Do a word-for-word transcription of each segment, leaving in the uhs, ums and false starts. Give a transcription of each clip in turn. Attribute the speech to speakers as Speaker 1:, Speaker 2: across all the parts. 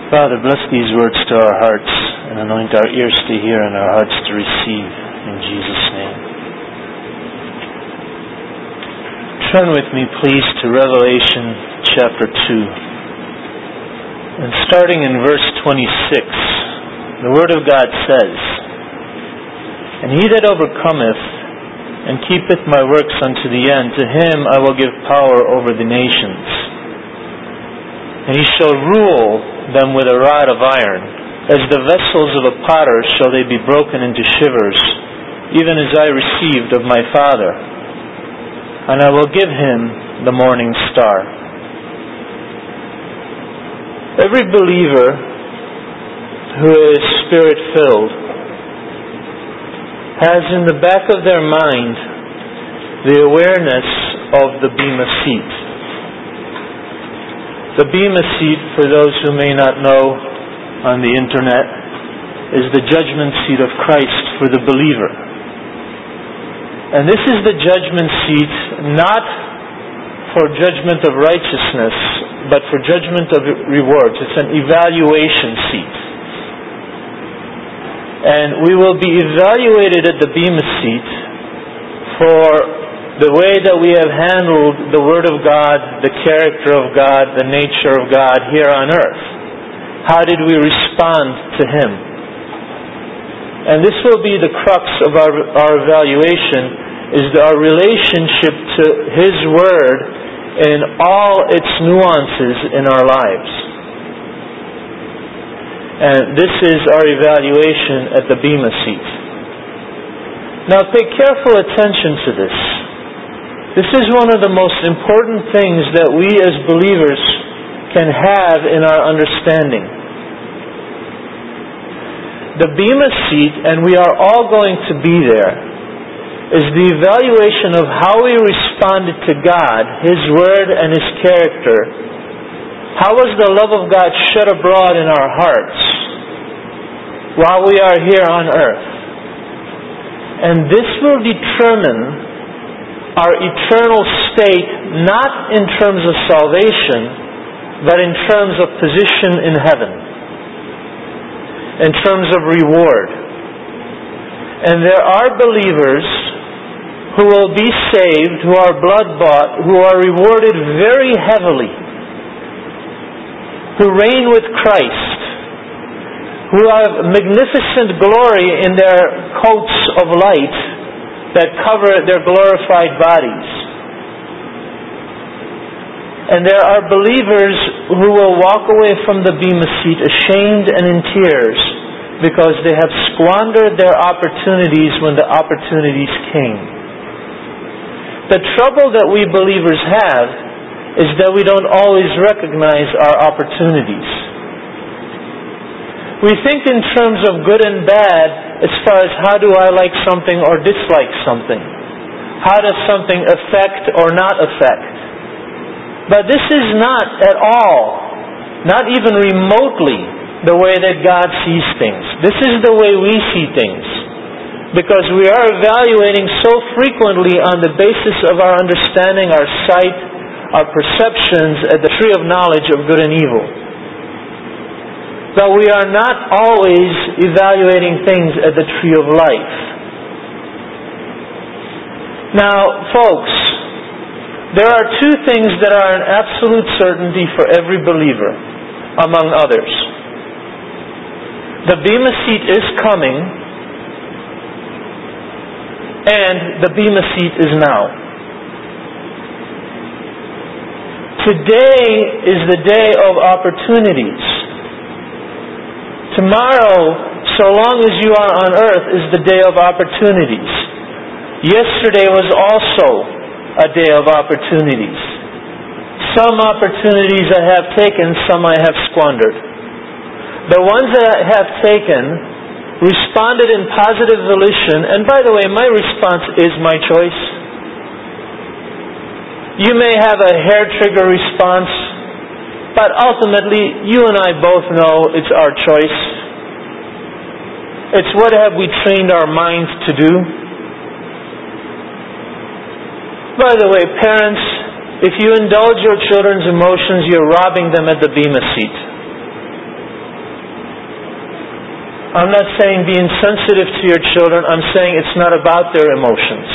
Speaker 1: Father, bless these words to our hearts and anoint our ears to hear and our hearts to receive. In Jesus' name. Turn with me, please, to Revelation chapter two. And starting in verse twenty-six, the Word of God says, "And he that overcometh and keepeth my works unto the end, to him I will give power over the nations. And he shall rule them with a rod of iron. As the vessels of a potter shall they be broken into shivers, even as I received of my Father. And I will give him the morning star." Every believer who is Spirit-filled has in the back of their mind the awareness of the Bema Seat. The Bema Seat, for those who may not know on the internet, is the judgment seat of Christ for the believer. And this is the judgment seat not for judgment of righteousness, but for judgment of rewards. It's an evaluation seat. And we will be evaluated at the Bema Seat for the way that we have handled the Word of God, the character of God, the nature of God here on earth. How did we respond to Him? And this will be the crux of our, our evaluation, is our relationship to His Word in all its nuances in our lives. And this is our evaluation at the Bema Seat. Now pay careful attention to this. This is one of the most important things that we as believers can have in our understanding. The Bema Seat, and we are all going to be there, is the evaluation of how we responded to God, His Word, and His character. How was the love of God shed abroad in our hearts while we are here on earth? And this will determine our eternal state, not in terms of salvation, but in terms of position in heaven, in terms of reward. And there are believers who will be saved, who are blood-bought, who are rewarded very heavily, who reign with Christ, who have magnificent glory in their coats of light that cover their glorified bodies. And there are believers who will walk away from the Bema Seat ashamed and in tears because they have squandered their opportunities when the opportunities came. The trouble that we believers have is that we don't always recognize our opportunities. We think in terms of good and bad as far as how do I like something or dislike something. How does something affect or not affect? But this is not at all, not even remotely, the way that God sees things. This is the way we see things. Because we are evaluating so frequently on the basis of our understanding, our sight, our perceptions at the tree of knowledge of good and evil. But we are not always evaluating things at the tree of life. Now, folks, there are two things that are an absolute certainty for every believer, among others. The Bema Seat is coming, and the Bema Seat is now. Today is the day of opportunities. Tomorrow, so long as you are on earth, is the day of opportunities. Yesterday was also a day of opportunities. Some opportunities I have taken, some I have squandered. The ones that I have taken responded in positive volition, and by the way, my response is my choice. You may have a hair trigger response, but ultimately, you and I both know it's our choice. It's what have we trained our minds to do. By the way, parents, if you indulge your children's emotions, you're robbing them at the Bema Seat. I'm not saying be insensitive to your children. I'm saying it's not about their emotions.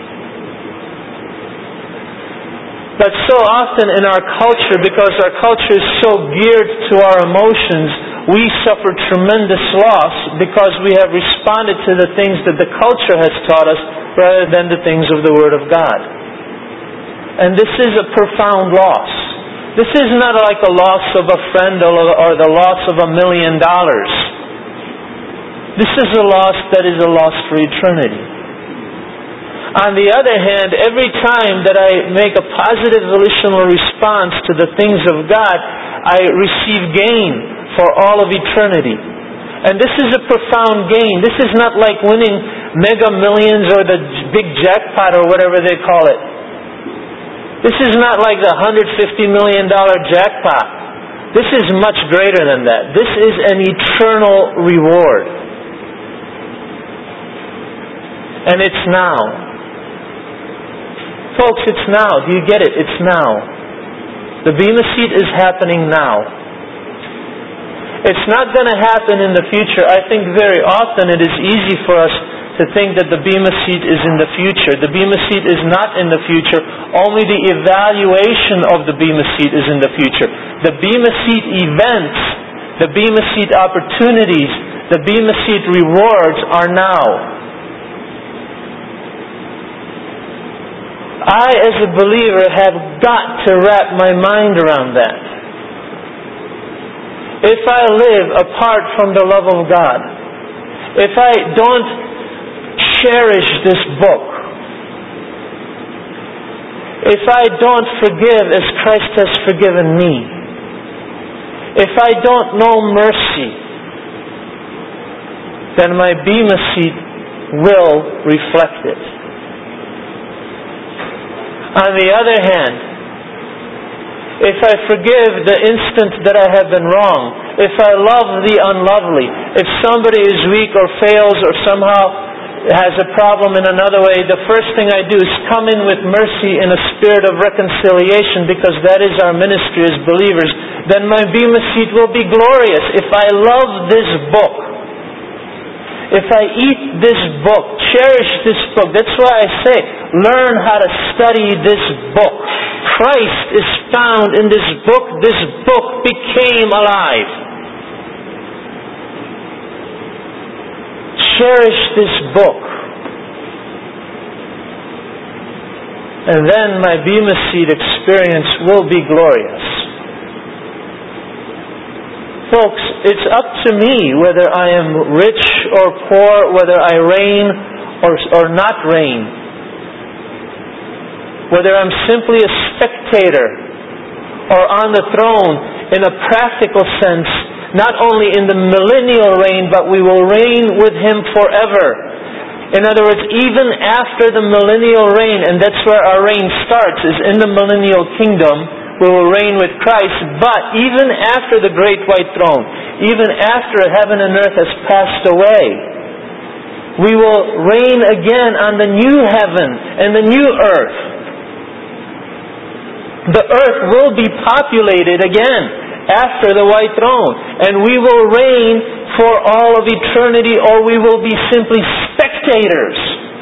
Speaker 1: But so often in our culture, because our culture is so geared to our emotions, we suffer tremendous loss because we have responded to the things that the culture has taught us rather than the things of the Word of God. And this is a profound loss. This is not like a loss of a friend or the loss of a million dollars. This is a loss that is a loss for eternity. On the other hand, every time that I make a positive volitional response to the things of God, I receive gain for all of eternity. And this is a profound gain. This is not like winning mega millions or the big jackpot or whatever they call it. This is not like the one hundred fifty million dollars jackpot. This is much greater than that. This is an eternal reward. And it's now. Folks, it's now. Do you get it? It's now. The Bema Seat is happening now. It's not going to happen in the future. I think very often it is easy for us to think that the Bema Seat is in the future. The Bema Seat is not in the future. Only the evaluation of the Bema Seat is in the future. The Bema Seat events, the Bema Seat opportunities, the Bema Seat rewards are now. I, as a believer, have got to wrap my mind around that. If I live apart from the love of God, if I don't cherish this book, if I don't forgive as Christ has forgiven me, if I don't know mercy, then my Bema Seat will reflect it. On the other hand, if I forgive the instant that I have been wrong, if I love the unlovely, if somebody is weak or fails or somehow has a problem in another way, the first thing I do is come in with mercy in a spirit of reconciliation, because that is our ministry as believers. Then my Bema Seat will be glorious. If I love this book, if I eat this book, cherish this book, that's why I say, learn how to study this book. Christ is found in this book. This book became alive. Cherish this book. And then my Bema Seat experience will be glorious. Folks, it's up to me whether I am rich or poor, whether I reign or, or not reign. Whether I'm simply a spectator or on the throne in a practical sense, not only in the millennial reign, but we will reign with Him forever. In other words, even after the millennial reign, and that's where our reign starts, is in the millennial kingdom, we will reign with Christ. But even after the great white throne, even after heaven and earth has passed away, we will reign again on the new heaven and the new earth. The earth will be populated again after the white throne, and we will reign for all of eternity, or we will be simply spectators.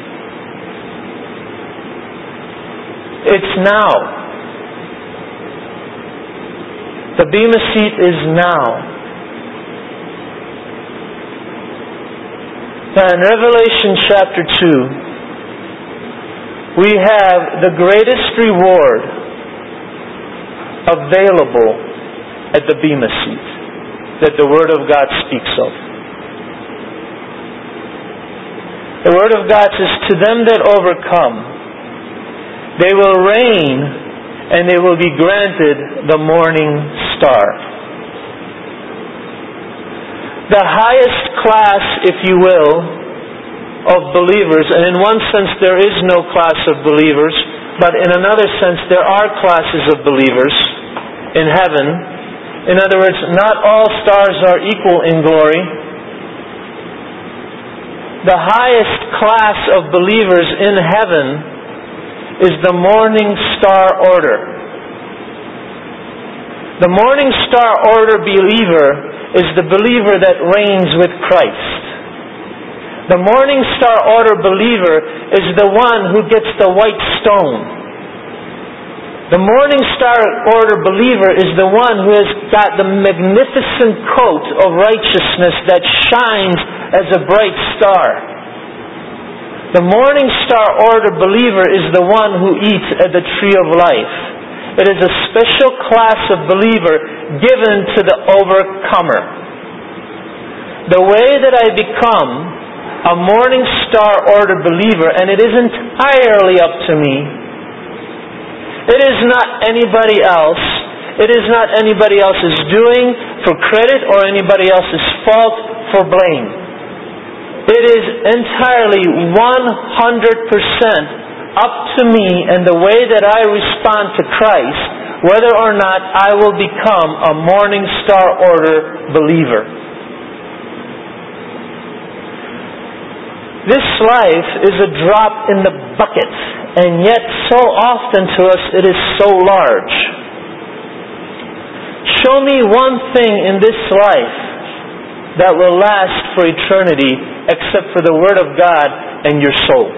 Speaker 1: It's now. The Bema Seat is now. Now in Revelation chapter two, we have the greatest reward available at the Bema Seat that the Word of God speaks of. The Word of God says, to them that overcome, they will reign and they will be granted the morning star. The highest class, if you will, of believers, and in one sense there is no class of believers, but in another sense there are classes of believers in heaven. In other words, not all stars are equal in glory. The highest class of believers in heaven is the morning star order. The morning star order believer is the believer that reigns with Christ. The Morning Star Order believer is the one who gets the white stone. The Morning Star Order believer is the one who has got the magnificent coat of righteousness that shines as a bright star. The Morning Star Order believer is the one who eats at the tree of life. It is a special class of believer given to the overcomer. The way that I become a Morning Star Order believer, and it is entirely up to me. It is not anybody else. It is not anybody else's doing for credit or anybody else's fault for blame. It is entirely one hundred percent up to me and the way that I respond to Christ, whether or not I will become a Morning Star Order believer. This life is a drop in the bucket, and yet so often to us it is so large. Show me one thing in this life that will last for eternity except for the Word of God and your soul.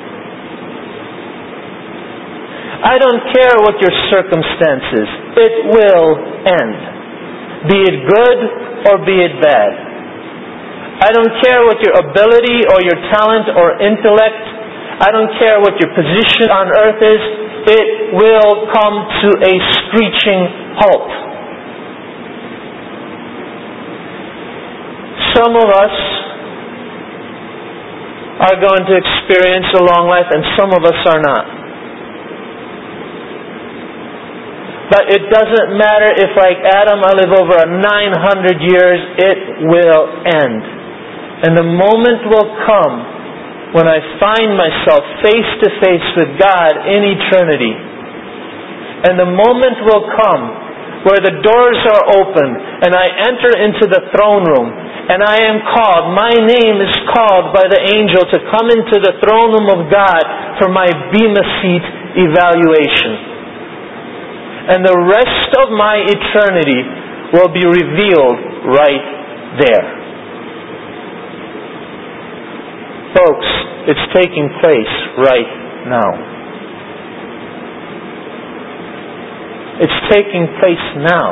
Speaker 1: I don't care what your circumstances, it will end. Be it good or be it bad. I don't care what your ability or your talent or intellect. I don't care what your position on earth is. It will come to a screeching halt. Some of us are going to experience a long life and some of us are not. But it doesn't matter if, like Adam, I live over nine hundred years, it will end. And the moment will come when I find myself face to face with God in eternity. And the moment will come where the doors are open and I enter into the throne room and I am called, my name is called by the angel to come into the throne room of God for my Bema Seat evaluation. And the rest of my eternity will be revealed right there. Folks, it's taking place right now. It's taking place now.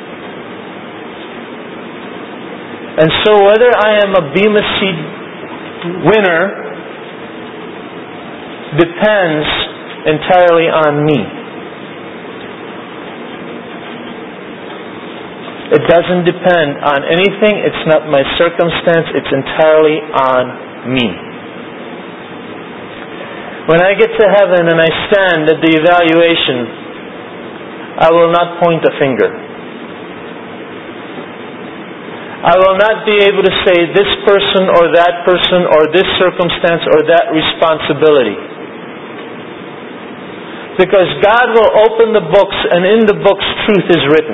Speaker 1: And so whether I am a Bema Seat winner depends entirely on me. It doesn't depend on anything. It's not my circumstance. It's entirely on me. When I get to heaven and I stand at the evaluation, I will not point a finger. I will not be able to say this person or that person or this circumstance or that responsibility. Because God will open the books and in the books truth is written.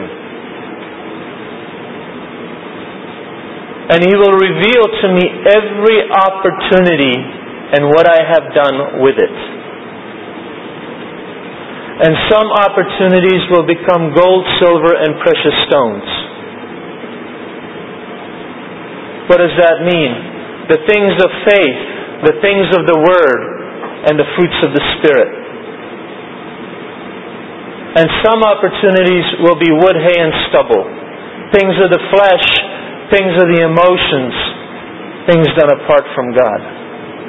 Speaker 1: And He will reveal to me every opportunity and what I have done with it. And some opportunities will become gold, silver, and precious stones. What does that mean? The things of faith, the things of the Word, and the fruits of the Spirit. And some opportunities will be wood, hay, and stubble. Things of the flesh, things of the emotions, things done apart from God.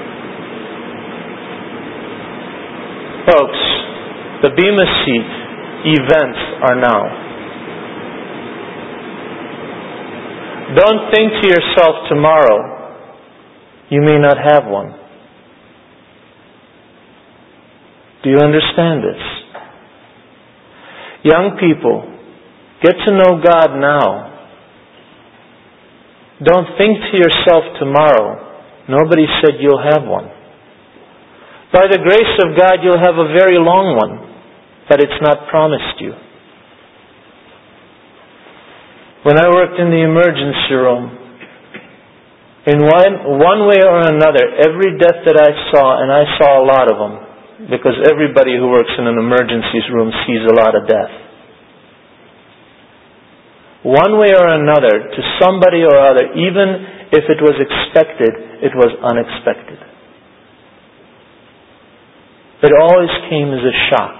Speaker 1: Folks, the Bema Seat events are now. Don't think to yourself tomorrow, you may not have one. Do you understand this? Young people, get to know God now. Don't think to yourself tomorrow, nobody said you'll have one. By the grace of God, you'll have a very long one, but it's not promised you. When I worked in the emergency room, in one, one way or another, every death that I saw, and I saw a lot of them, because everybody who works in an emergency room sees a lot of death. one way or another, to somebody or other, even if it was expected, it was unexpected. It always came as a shock.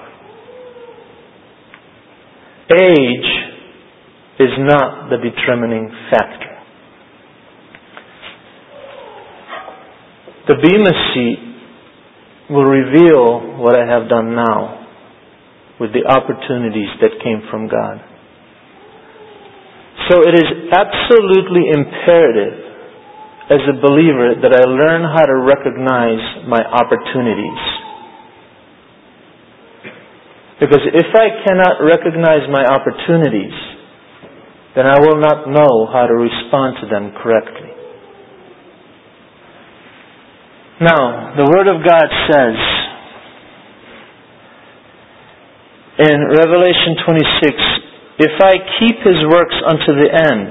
Speaker 1: Age is not the determining factor. The Bema seat will reveal what I have done now with the opportunities that came from God. So it is absolutely imperative as a believer that I learn how to recognize my opportunities. Because if I cannot recognize my opportunities, then I will not know how to respond to them correctly. Now, the Word of God says in Revelation twenty-six, if I keep His works unto the end,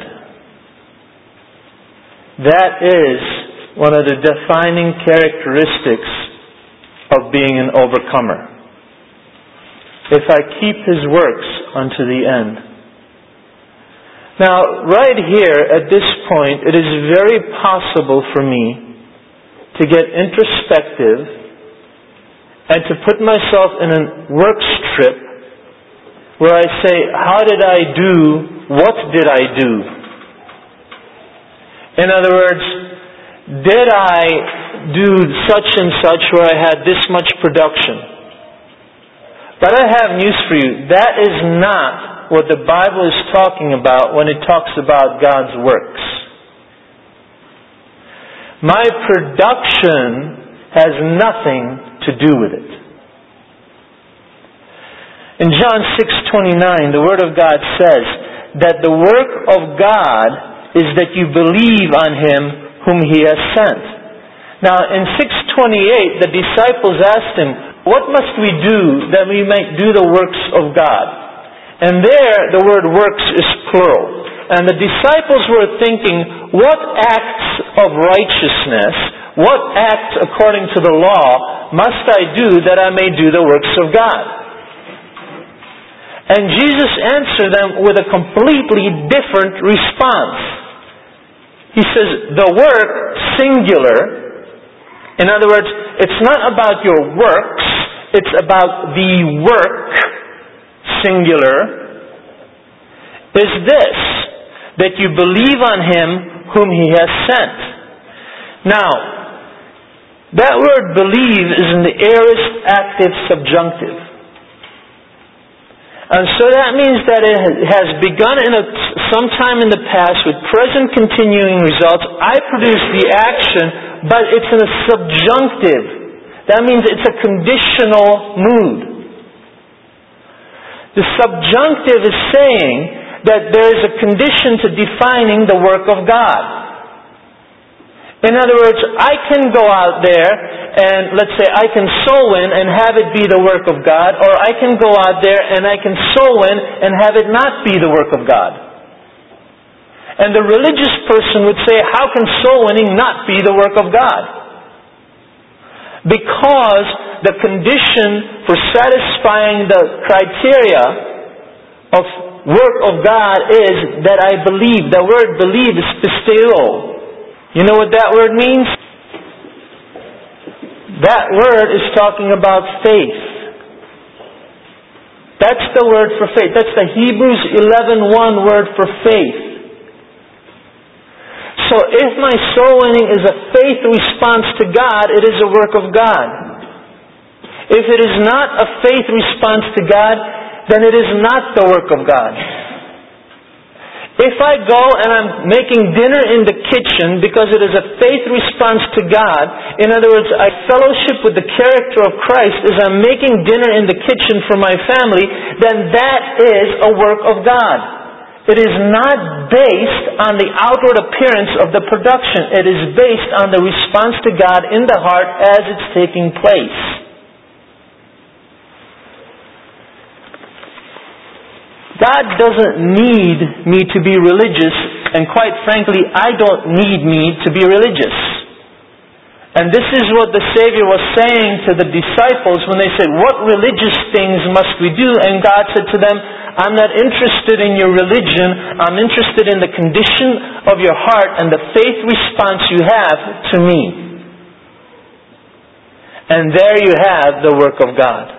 Speaker 1: that is one of the defining characteristics of being an overcomer. If I keep His works unto the end. Now, right here at this point, it is very possible for me to get introspective and to put myself in a work strip where I say, how did I do? What did I do? In other words, did I do such and such where I had this much production? But I have news for you. That is not what the Bible is talking about when it talks about God's works. My production has nothing to do with it. In John six twenty-nine, the Word of God says that the work of God is that you believe on Him whom He has sent. Now, in six twenty-eight, the disciples asked Him, what must we do that we might do the works of God? And there, the word works is plural. And the disciples were thinking, what acts of righteousness, what acts according to the law must I do that I may do the works of God? And Jesus answered them with a completely different response. He says, the work, singular. In other words, it's not about your works, it's about the work, singular, is this, that you believe on Him whom He has sent. Now, that word believe is in the aorist active subjunctive. And so that means that it has begun in a, sometime in the past with present continuing results. I produce the action, but it's in a subjunctive. That means it's a conditional mood. The subjunctive is saying that there is a condition to defining the work of God. In other words, I can go out there and let's say I can sow in and have it be the work of God, or I can go out there and I can sow in and have it not be the work of God. And the religious person would say, how can soul winning not be the work of God? Because the condition for satisfying the criteria of work of God is that I believe. The word believe is pisteo. You know what that word means? That word is talking about faith. That's the word for faith. That's the Hebrews eleven one word for faith. So if my soul winning is a faith response to God, it is a work of God. If it is not a faith response to God, then it is not the work of God. If I go and I'm making dinner in the kitchen because it is a faith response to God, in other words, I fellowship with the character of Christ as I'm making dinner in the kitchen for my family, then that is a work of God. It is not based on the outward appearance of the production. It is based on the response to God in the heart as it's taking place. God doesn't need me to be religious, and quite frankly, I don't need me to be religious. And this is what the Savior was saying to the disciples when they said, what religious things must we do? And God said to them, I'm not interested in your religion. I'm interested in the condition of your heart and the faith response you have to me. And there you have the work of God.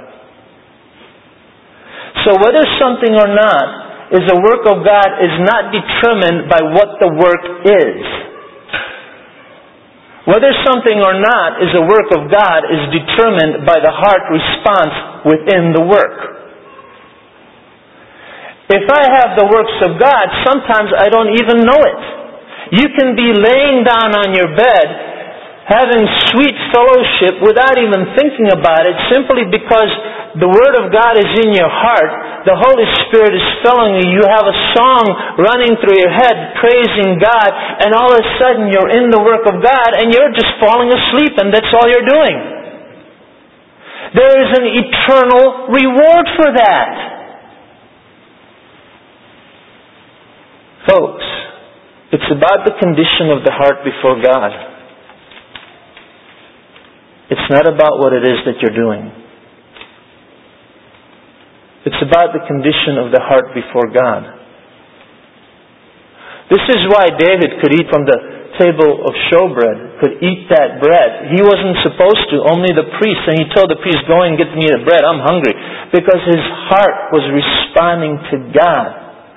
Speaker 1: So whether something or not is a work of God is not determined by what the work is. Whether something or not is a work of God is determined by the heart response within the work. If I have the works of God, sometimes I don't even know it. You can be laying down on your bed having sweet fellowship without even thinking about it, simply because the Word of God is in your heart. The Holy Spirit is filling you. You have a song running through your head, praising God, and all of a sudden you're in the work of God and you're just falling asleep, and that's all you're doing. There is an eternal reward for that. Folks, it's about the condition of the heart before God. It's not about what it is that you're doing. It's about the condition of the heart before God. This is why David could eat from the table of showbread, could eat that bread. He wasn't supposed to, only the priest. And he told the priest, go and get me the bread, I'm hungry. Because his heart was responding to God.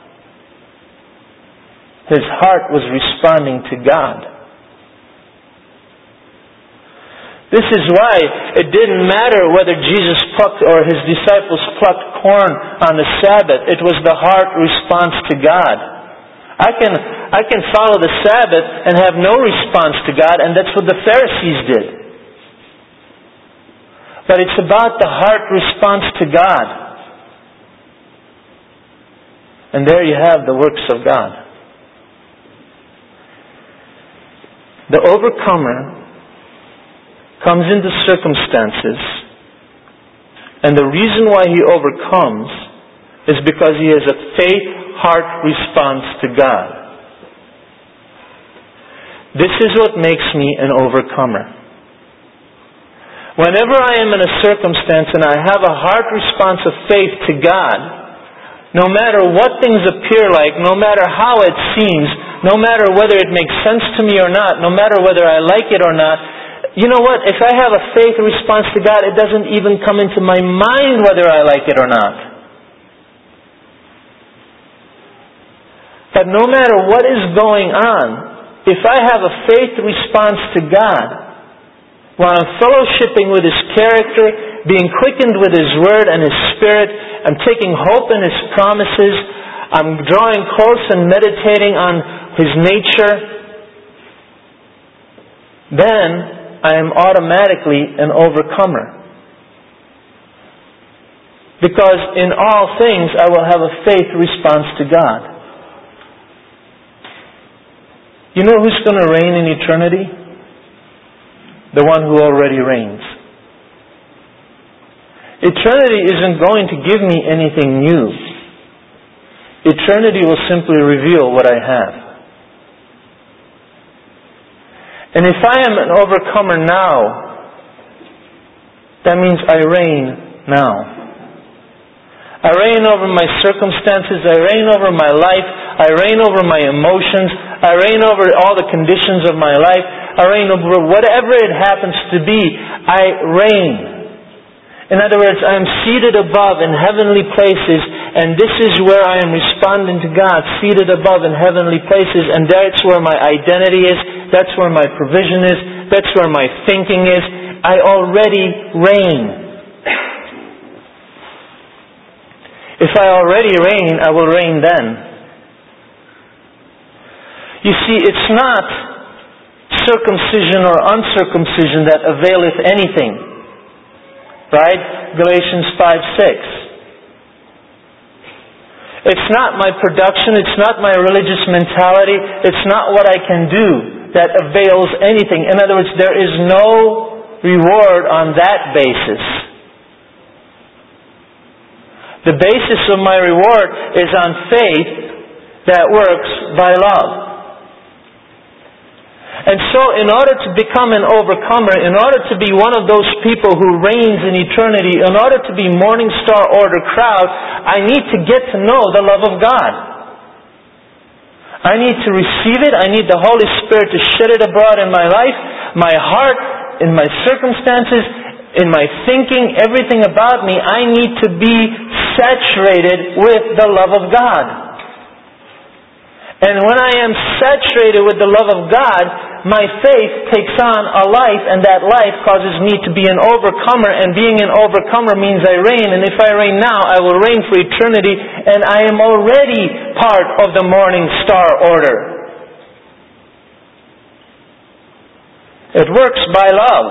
Speaker 1: His heart was responding to God. This is why it didn't matter whether Jesus plucked or His disciples plucked corn on the Sabbath. It was the heart response to God. I can, I can follow the Sabbath and have no response to God, and that's what the Pharisees did. But it's about the heart response to God. And there you have the works of God. The overcomer comes into circumstances, and the reason why he overcomes is because he has a faith heart response to God. This is what makes me an overcomer. Whenever I am in a circumstance and I have a heart response of faith to God, no matter what things appear like, no matter how it seems, no matter whether it makes sense to me or not, no matter whether I like it or not, you know what? If I have a faith response to God, it doesn't even come into my mind whether I like it or not. But no matter what is going on, if I have a faith response to God, while I'm fellowshipping with His character, being quickened with His Word and His Spirit, I'm taking hope in His promises, I'm drawing close and meditating on His nature, then I am automatically an overcomer. Because in all things I will have a faith response to God. You know who's going to reign in eternity? The one who already reigns. Eternity isn't going to give me anything new. Eternity will simply reveal what I have. And if I am an overcomer now, that means I reign now. I reign over my circumstances, I reign over my life, I reign over my emotions, I reign over all the conditions of my life, I reign over whatever it happens to be, I reign. In other words, I am seated above in heavenly places, and this is where I am responding to God, seated above in heavenly places, and that's where my identity is, that's where my provision is, that's where my thinking is. I already reign. If I already reign, I will reign then. You see, it's not circumcision or uncircumcision that availeth anything. Right? Galatians five six. It's not my production, it's not my religious mentality, it's not what I can do that avails anything. In other words, there is no reward on that basis. The basis of my reward is on faith that works by love. And so in order to become an overcomer, in order to be one of those people who reigns in eternity, in order to be Morning Star Order crowd, I need to get to know the love of God. I need to receive it. I need the Holy Spirit to shed it abroad in my life, my heart, in my circumstances, in my thinking, everything about me. I need to be saturated with the love of God. And when I am saturated with the love of God, my faith takes on a life, and that life causes me to be an overcomer, and being an overcomer means I reign, and if I reign now, I will reign for eternity, and I am already part of the Morning Star Order. It works by love.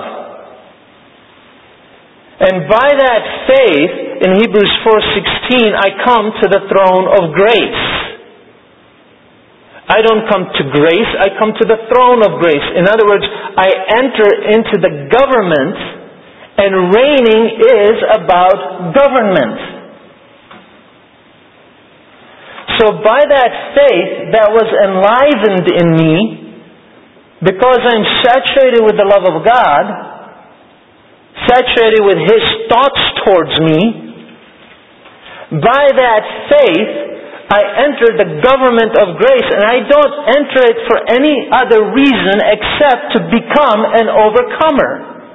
Speaker 1: And by that faith, in Hebrews four sixteen, I come to the throne of grace. I don't come to grace, I come to the throne of grace. In other words, I enter into the government, and reigning is about government. So by that faith that was enlivened in me, because I'm saturated with the love of God, saturated with His thoughts towards me, by that faith, I enter the government of grace, and I don't enter it for any other reason except to become an overcomer.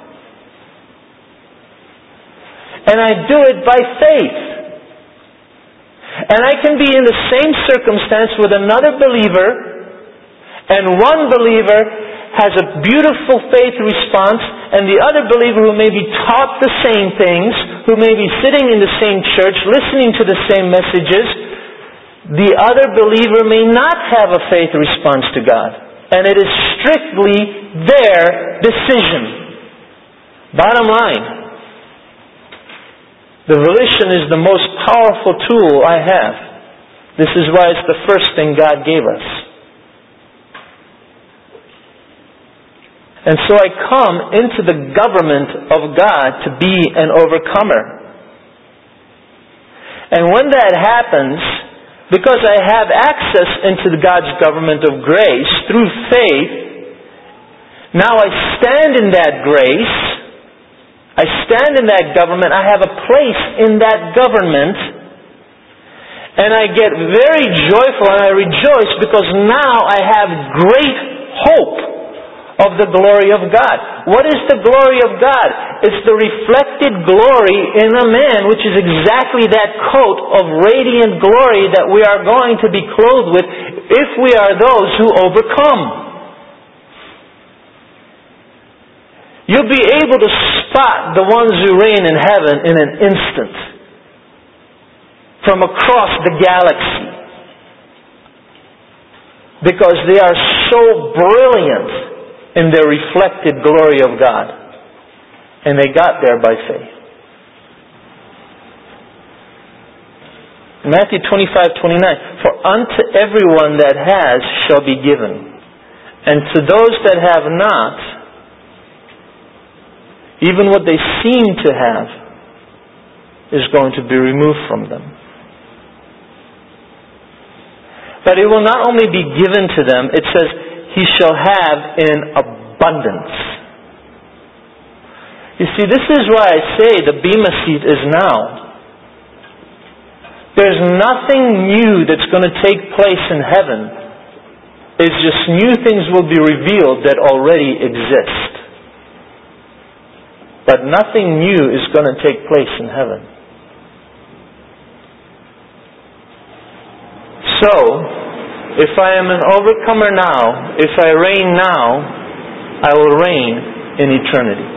Speaker 1: And I do it by faith. And I can be in the same circumstance with another believer, and one believer has a beautiful faith response, and the other believer who may be taught the same things, who may be sitting in the same church, listening to the same messages, the other believer may not have a faith response to God. And it is strictly their decision. Bottom line, the volition is the most powerful tool I have. This is why it's the first thing God gave us. And so I come into the government of God to be an overcomer. And when that happens, because I have access into God's government of grace through faith, now I stand in that grace, I stand in that government, I have a place in that government, and I get very joyful and I rejoice because now I have great hope of the glory of God. What is the glory of God? It's the reflected glory in a man, which is exactly that coat of radiant glory that we are going to be clothed with if we are those who overcome. You'll be able to spot the ones who reign in heaven in an instant from across the galaxy, because they are so brilliant in their reflected glory of God. And they got there by faith. Matthew twenty-five twenty-nine, for unto everyone that has shall be given, and to those that have not, even what they seem to have is going to be removed from them. But it will not only be given to them, it says, he shall have in abundance. You see, this is why I say the Bema seat is now. There's nothing new that's going to take place in heaven. It's just new things will be revealed that already exist. But nothing new is going to take place in heaven. So, if I am an overcomer now, if I reign now, I will reign in eternity.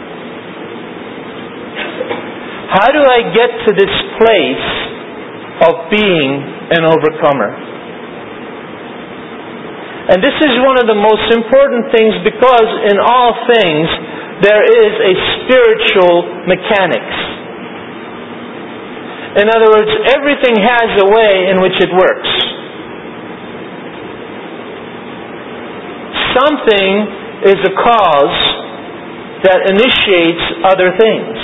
Speaker 1: How do I get to this place of being an overcomer? And this is one of the most important things, because in all things there is a spiritual mechanics. In other words, everything has a way in which it works. Something is a cause that initiates other things.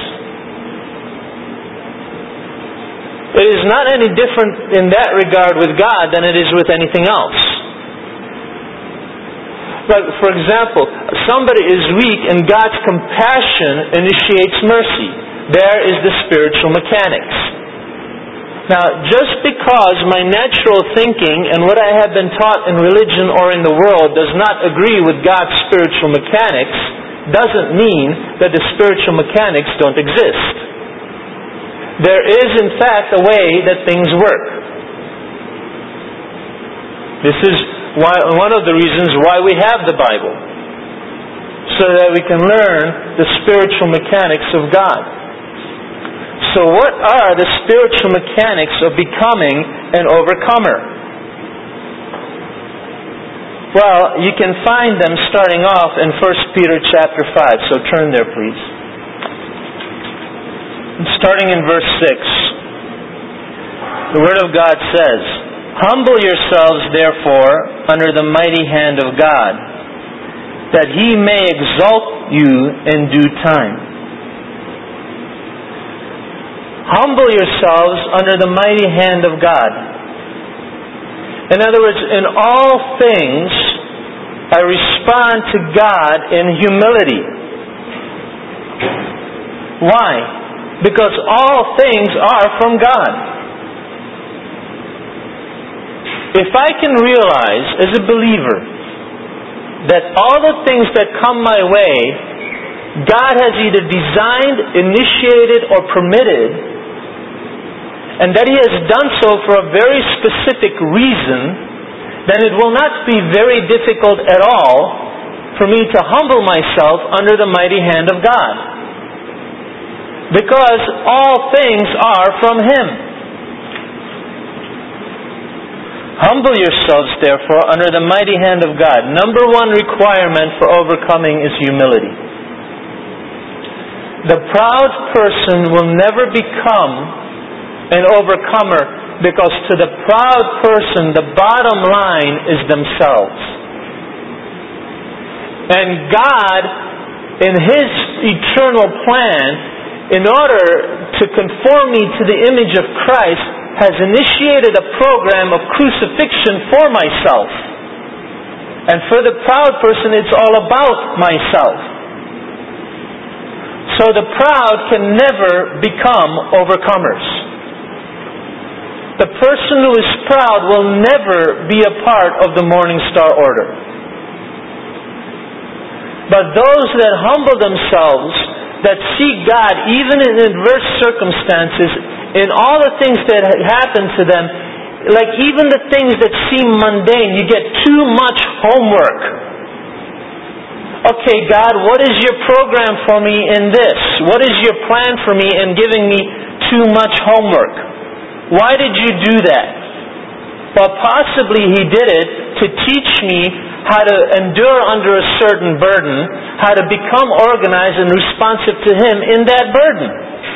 Speaker 1: It is not any different in that regard with God than it is with anything else. Like, for example, somebody is weak and God's compassion initiates mercy. There is the spiritual mechanics. Now, just because my natural thinking and what I have been taught in religion or in the world does not agree with God's spiritual mechanics, doesn't mean that the spiritual mechanics don't exist. There is, in fact, a way that things work. This is why, one of the reasons why we have the Bible, so that we can learn the spiritual mechanics of God. So what are the spiritual mechanics of becoming an overcomer? Well, you can find them starting off in First Peter chapter five. So turn there, please. Starting in verse six. The Word of God says, "Humble yourselves, therefore, under the mighty hand of God, that He may exalt you in due time." Humble yourselves under the mighty hand of God. In other words, in all things, I respond to God in humility. Why? Because all things are from God. If I can realize, as a believer, that all the things that come my way, God has either designed, initiated, or permitted, and that He has done so for a very specific reason, then it will not be very difficult at all for me to humble myself under the mighty hand of God. Because all things are from Him. Humble yourselves, therefore, under the mighty hand of God. Number one requirement for overcoming is humility. The proud person will never become an overcomer, because to the proud person, the bottom line is themselves. And God, in His eternal plan, in order to conform me to the image of Christ, has initiated a program of crucifixion for myself. And for the proud person, it's all about myself. So the proud can never become overcomers. The person who is proud will never be a part of the Morning Star Order. But those that humble themselves, that seek God even in adverse circumstances, in all the things that happen to them, like even the things that seem mundane, you get too much homework. Okay, God, what is your program for me in this? What is your plan for me in giving me too much homework? Why did you do that? Well, possibly He did it to teach me how to endure under a certain burden, how to become organized and responsive to Him in that burden.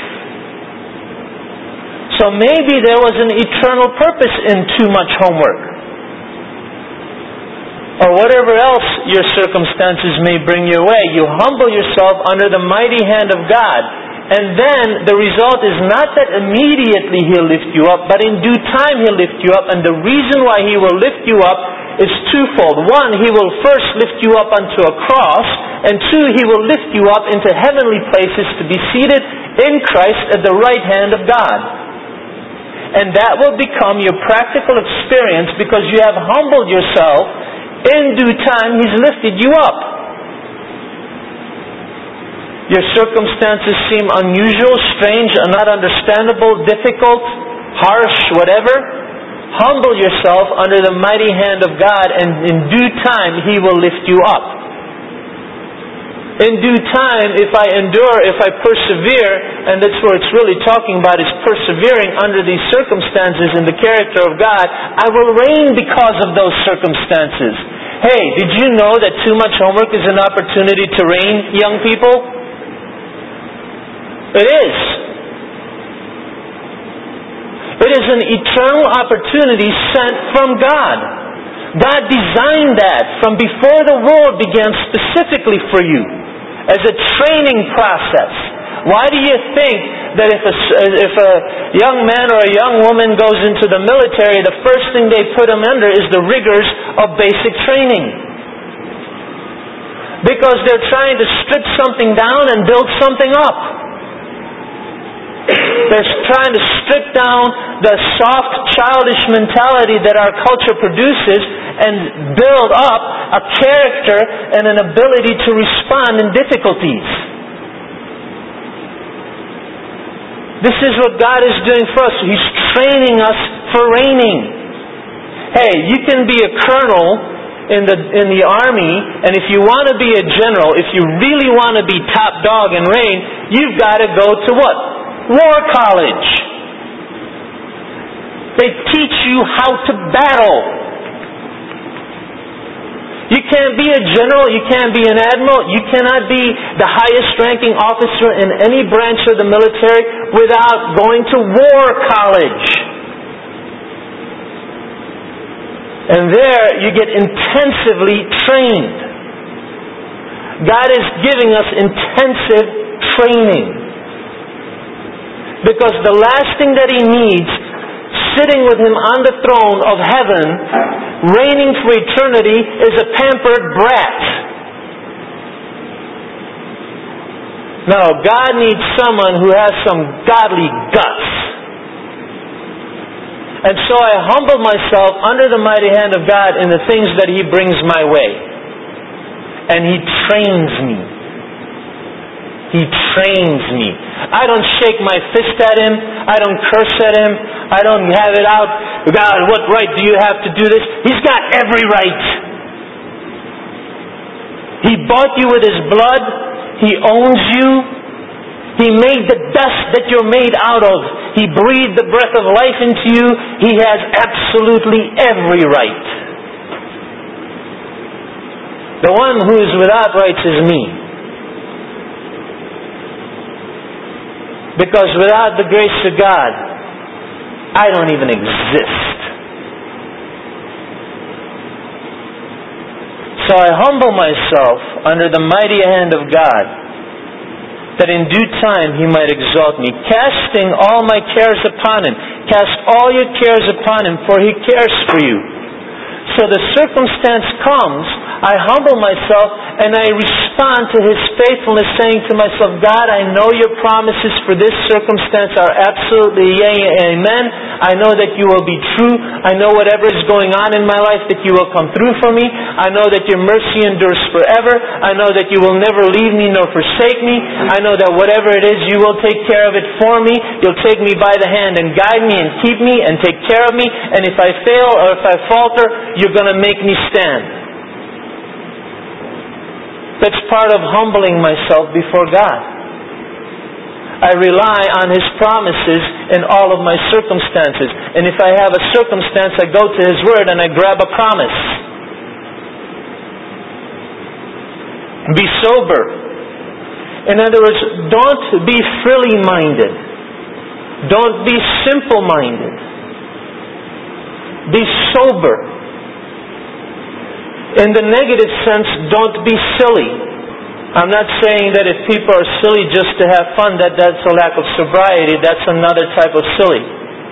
Speaker 1: So maybe there was an eternal purpose in too much homework. Or whatever else your circumstances may bring your way. You humble yourself under the mighty hand of God. And then the result is not that immediately He'll lift you up, but in due time He'll lift you up. And the reason why He will lift you up is twofold. One, He will first lift you up unto a cross. And two, He will lift you up into heavenly places to be seated in Christ at the right hand of God. And that will become your practical experience because you have humbled yourself. In due time He's lifted you up. Your circumstances seem unusual, strange, not understandable, difficult, harsh, whatever. Humble yourself under the mighty hand of God, and in due time He will lift you up. In due time, if I endure, if I persevere, and that's what it's really talking about, is persevering under these circumstances in the character of God, I will reign because of those circumstances. Hey, did you know that too much homework is an opportunity to reign, young people? It is. It is an eternal opportunity sent from God. God designed that from before the world began specifically for you as a training process. Why do you think that if a, if a young man or a young woman goes into the military, the first thing they put them under is the rigors of basic training? Because they're trying to strip something down and build something up. They're trying to strip down the soft, childish mentality that our culture produces and build up a character and an ability to respond in difficulties. This is what God is doing for us. He's training us for reigning. Hey, you can be a colonel in the in the army, and if you want to be a general, if you really want to be top dog and reign, you've got to go to what? War college. They teach you how to battle. You can't be a general, you can't be an admiral, you cannot be the highest ranking officer in any branch of the military without going to war college. And there you get intensively trained. God is giving us intensive training. Because the last thing that He needs, sitting with Him on the throne of heaven, reigning for eternity, is a pampered brat. No, God needs someone who has some godly guts. And so I humble myself under the mighty hand of God in the things that He brings my way. And He trains me. He trains me. I don't shake my fist at Him. I don't curse at Him. I don't have it out. God, what right do you have to do this? He's got every right. He bought you with His blood. He owns you. He made the dust that you're made out of. He breathed the breath of life into you. He has absolutely every right. The one who is without rights is me. Because without the grace of God, I don't even exist. So I humble myself under the mighty hand of God, that in due time He might exalt me, casting all my cares upon Him. Cast all your cares upon Him, for He cares for you. So the circumstance comes, I humble myself, and I respond to His faithfulness, saying to myself, God, I know your promises for this circumstance are absolutely yea and amen. I know that you will be true. I know whatever is going on in my life, that you will come through for me. I know that your mercy endures forever. I know that you will never leave me nor forsake me. I know that whatever it is, you will take care of it for me. You'll take me by the hand and guide me and keep me and take care of me. And if I fail or if I falter, you're going to make me stand. That's part of humbling myself before God. I rely on His promises in all of my circumstances. And if I have a circumstance, I go to His Word and I grab a promise. Be sober. In other words, don't be frilly-minded. Don't be simple-minded. Be sober. In the negative sense, don't be silly. I'm not saying that if people are silly just to have fun, that that's a lack of sobriety. That's another type of silly.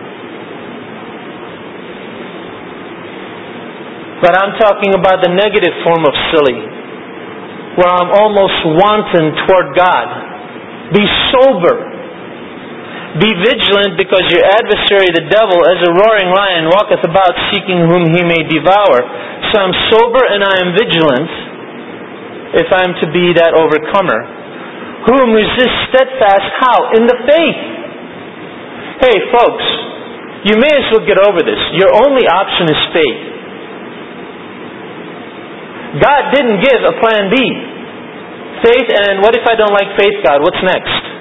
Speaker 1: But I'm talking about the negative form of silly, where I'm almost wanton toward God. Be sober. Be vigilant, because your adversary, the devil, as a roaring lion, walketh about seeking whom he may devour. So I'm sober and I am vigilant, if I am to be that overcomer. Whom resist steadfast, how? In the faith. Hey folks, you may as well get over this. Your only option is faith. God didn't give a plan B. Faith, and what if I don't like faith, God? What's next?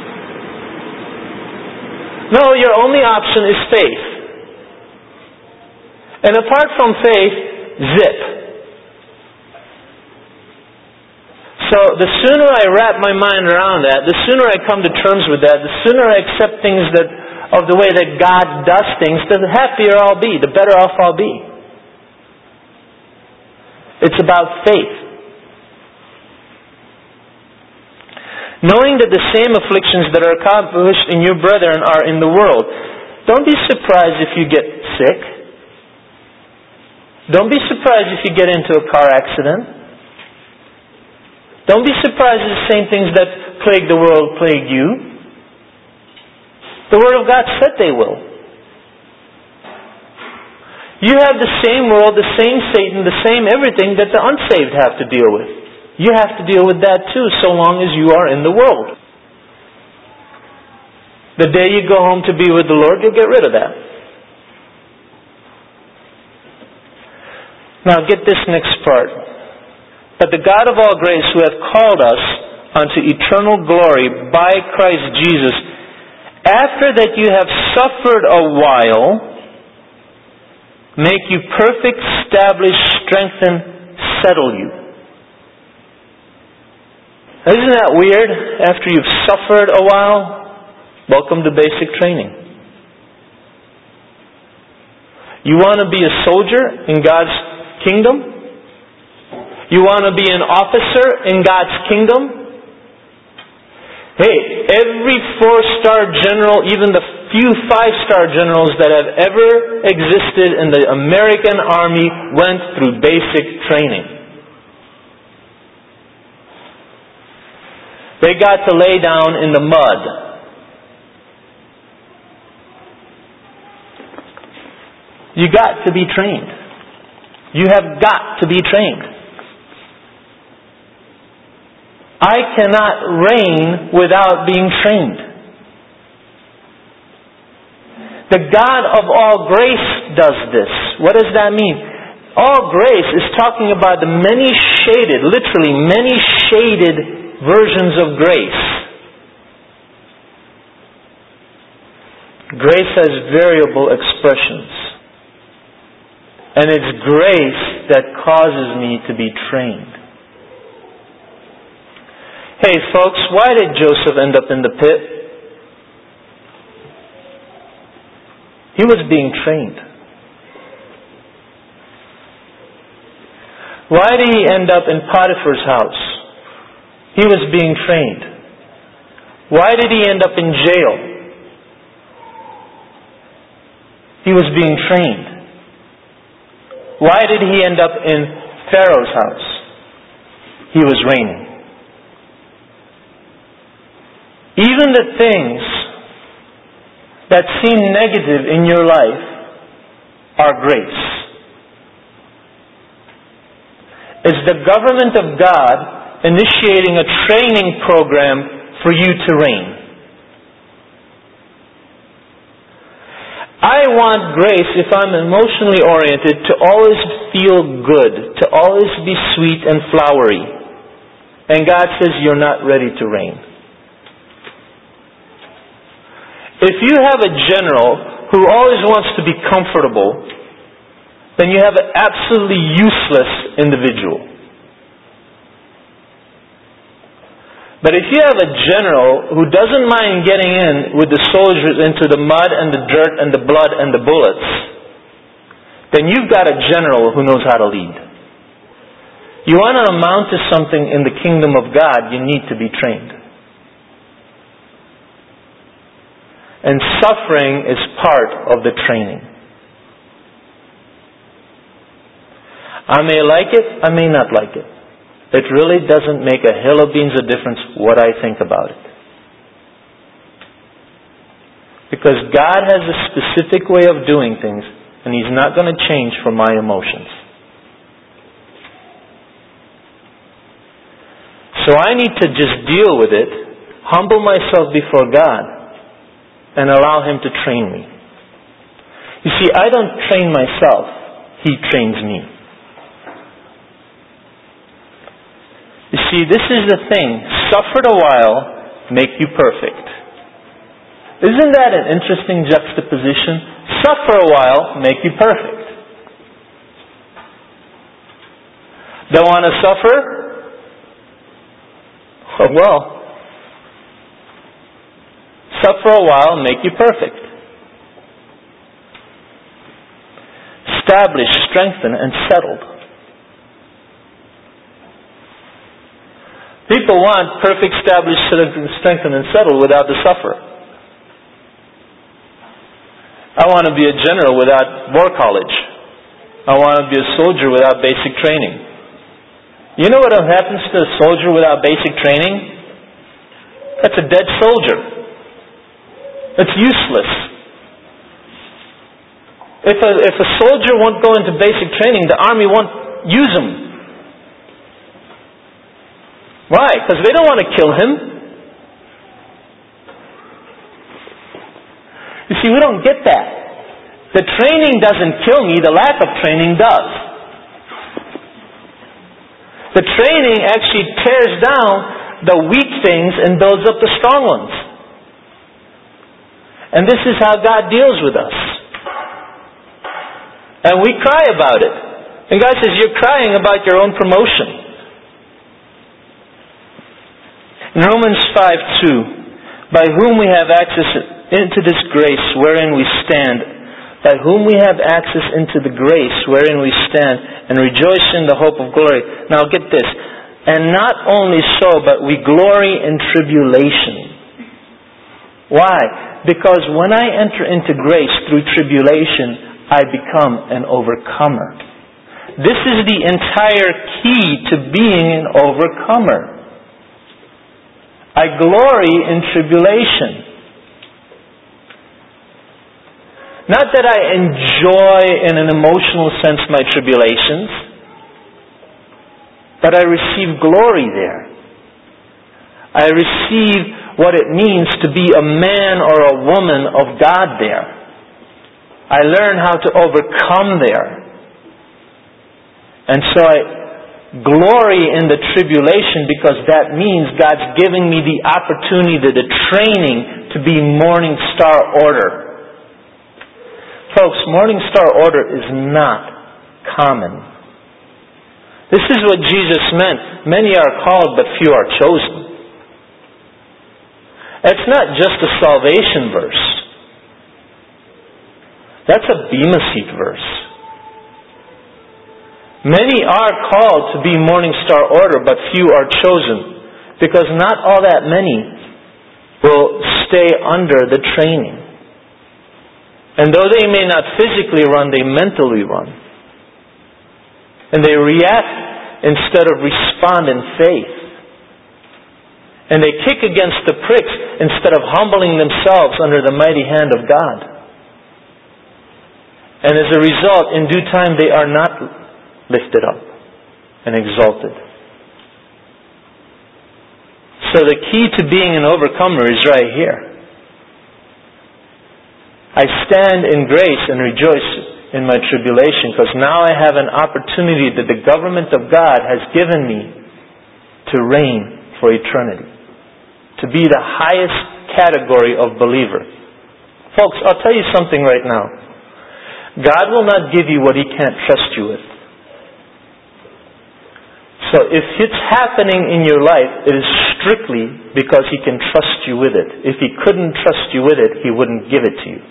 Speaker 1: No, your only option is faith. And apart from faith, zip. So the sooner I wrap my mind around that, the sooner I come to terms with that, the sooner I accept things that of the way that God does things, the happier I'll be, the better off I'll be. It's about faith. Knowing that the same afflictions that are accomplished in your brethren are in the world. Don't be surprised if you get sick. Don't be surprised if you get into a car accident. Don't be surprised if the same things that plague the world plague you. The Word of God said they will. You have the same world, the same Satan, the same everything that the unsaved have to deal with. You have to deal with that too, so long as you are in the world. The day you go home to be with the Lord, you'll get rid of that. Now get this next part. But the God of all grace, who hath called us unto eternal glory by Christ Jesus, after that you have suffered a while, make you perfect, establish, strengthen, settle you. Isn't that weird? After you've suffered a while, welcome to basic training. You want to be a soldier in God's kingdom? You want to be an officer in God's kingdom? Hey, every four-star general, even the few five-star generals that have ever existed in the American Army went through basic training. They got to lay down in the mud. You got to be trained. You have got to be trained. I cannot reign without being trained. The God of all grace does this. What does that mean? All grace is talking about the many shaded, literally many shaded versions of grace. Grace has variable expressions. And it's grace that causes me to be trained. Hey folks, why did Joseph end up in the pit? He was being trained. Why did he end up in Potiphar's house? He was being trained. Why did he end up in jail? He was being trained. Why did he end up in Pharaoh's house? He was reigning. Even the things that seem negative in your life are grace. It's the government of God initiating a training program for you to reign. I want grace, if I'm emotionally oriented, to always feel good, to always be sweet and flowery. And God says you're not ready to reign. If you have a general who always wants to be comfortable, then you have an absolutely useless individual. But if you have a general who doesn't mind getting in with the soldiers into the mud and the dirt and the blood and the bullets, then you've got a general who knows how to lead. You want to amount to something in the kingdom of God, you need to be trained. And suffering is part of the training. I may like it, I may not like it. It really doesn't make a hill of beans of difference what I think about it. Because God has a specific way of doing things, and He's not going to change for my emotions. So I need to just deal with it, humble myself before God, and allow Him to train me. You see, I don't train myself. He trains me. You see, this is the thing. Suffered a while, make you perfect. Isn't that an interesting juxtaposition? Suffer a while, make you perfect. Don't want to suffer? Oh, well. Suffer a while, make you perfect. Established, strengthened, and settled. People want perfect, established, strengthened, and settled without the suffer. I want to be a general without war college. I want to be a soldier without basic training. You know what happens to a soldier without basic training? That's a dead soldier. It's useless. If a, if a soldier won't go into basic training, the army won't use him. Why? Because they don't want to kill him. You see, we don't get that. The training doesn't kill me, the lack of training does. The training actually tears down the weak things and builds up the strong ones. And this is how God deals with us. And we cry about it. And God says, you're crying about your own promotion. In Romans five two, by whom we have access into this grace wherein we stand, by whom we have access into the grace wherein we stand, and rejoice in the hope of glory. Now get this. And not only so, but we glory in tribulation. Why? Because when I enter into grace through tribulation, I become an overcomer. This is the entire key to being an overcomer. I glory in tribulation. Not that I enjoy in an emotional sense my tribulations, but I receive glory there. I receive what it means to be a man or a woman of God there. I learn how to overcome there. And so I glory in the tribulation because that means God's giving me the opportunity, the, the training to be Morning Star Order. Folks, Morning Star Order is not common. This is what Jesus meant. Many are called, but few are chosen. It's not just a salvation verse. That's a Bema Seat verse. Many are called to be Morning Star Order, but few are chosen. Because not all that many will stay under the training. And though they may not physically run, they mentally run. And they react instead of respond in faith. And they kick against the pricks instead of humbling themselves under the mighty hand of God. And as a result, in due time, they are not lifted up and exalted. So the key to being an overcomer is right here. I stand in grace and rejoice in my tribulation because now I have an opportunity that the government of God has given me to reign for eternity. To be the highest category of believer. Folks, I'll tell you something right now. God will not give you what He can't trust you with. So if it's happening in your life, it is strictly because He can trust you with it. If He couldn't trust you with it, He wouldn't give it to you.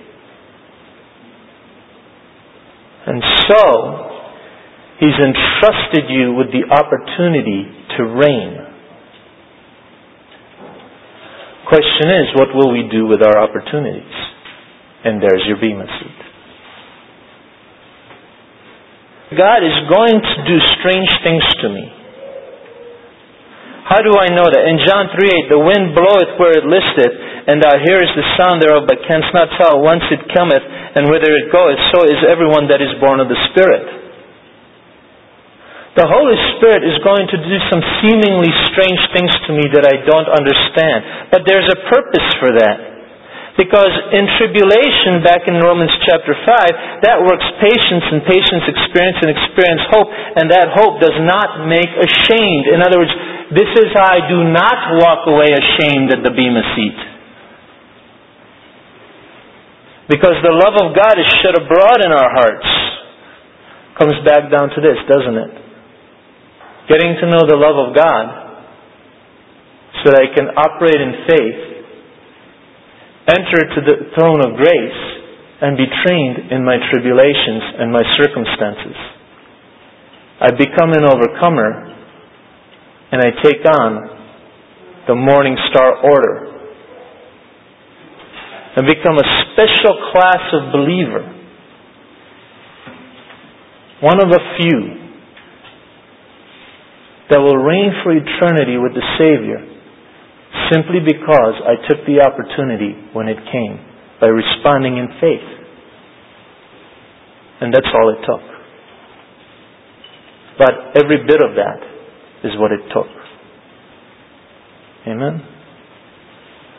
Speaker 1: And so, He's entrusted you with the opportunity to reign. Question is, what will we do with our opportunities? And there's your Bema Seat. God is going to do strange things to me. How do I know that? In John three eight, the wind bloweth where it listeth, and thou hearest the sound thereof, but canst not tell whence it cometh, and whither it goeth. So is everyone that is born of the Spirit. The Holy Spirit is going to do some seemingly strange things to me that I don't understand. But there's a purpose for that. Because in tribulation, back in Romans chapter five, that works patience, and patience experience, and experience hope, and that hope does not make ashamed. In other words, this is how I do not walk away ashamed at the Bema Seat. Because the love of God is shed abroad in our hearts. Comes back down to this, doesn't it? Getting to know the love of God so that I can operate in faith, enter to the throne of grace, and be trained in my tribulations and my circumstances. I become an overcomer, and I take on the Morning Star Order and become a special class of believer. One of a few that will reign for eternity with the Savior, simply because I took the opportunity when it came, by responding in faith. And that's all it took. But every bit of that is what it took. Amen?